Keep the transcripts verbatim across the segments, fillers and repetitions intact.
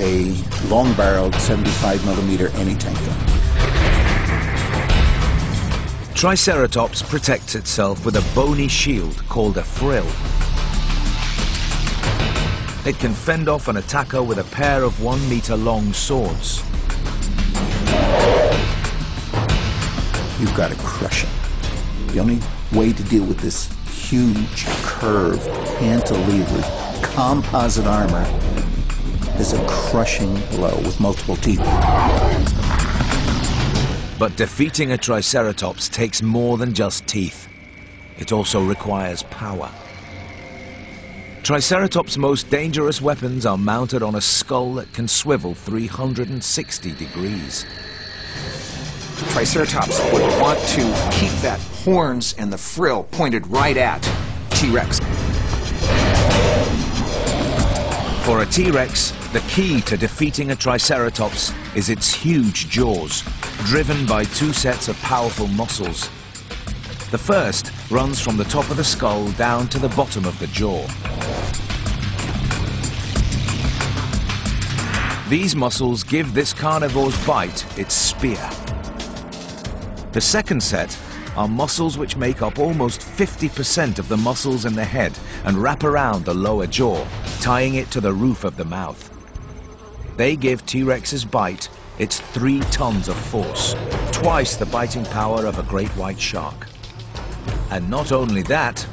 a long-barreled seventy-five millimeter anti-tank gun. Triceratops protects itself with a bony shield called a frill. It can fend off an attacker with a pair of one meter long swords. You've got to crush it. The only way to deal with this huge, curved, cantilevered, composite armor is a crushing blow with multiple teeth. But defeating a Triceratops takes more than just teeth. It also requires power. Triceratops' most dangerous weapons are mounted on a skull that can swivel three hundred sixty degrees. Triceratops would want to keep that horns and the frill pointed right at T-Rex. For a T-Rex, the key to defeating a Triceratops is its huge jaws, driven by two sets of powerful muscles. The first runs from the top of the skull down to the bottom of the jaw. These muscles give this carnivore's bite its spear. The second set are muscles which make up almost fifty percent of the muscles in the head and wrap around the lower jaw, tying it to the roof of the mouth. They give T-Rex's bite its three tons of force, twice the biting power of a great white shark. And not only that,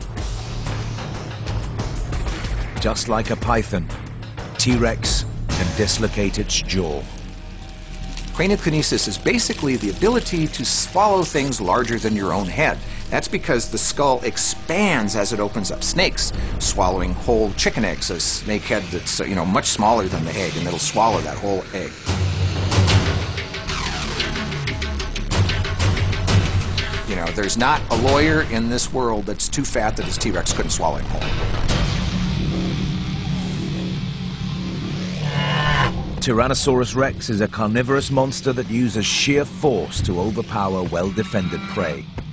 just like a python, T-Rex can dislocate its jaw. Craniokinesis is basically the ability to swallow things larger than your own head. That's because the skull expands as it opens up. Snakes swallowing whole chicken eggs, a snake head that's you know much smaller than the egg, and it'll swallow that whole egg. You know, there's not a lawyer in this world that's too fat that his T-Rex couldn't swallow him whole. Tyrannosaurus rex is a carnivorous monster that uses sheer force to overpower well-defended prey.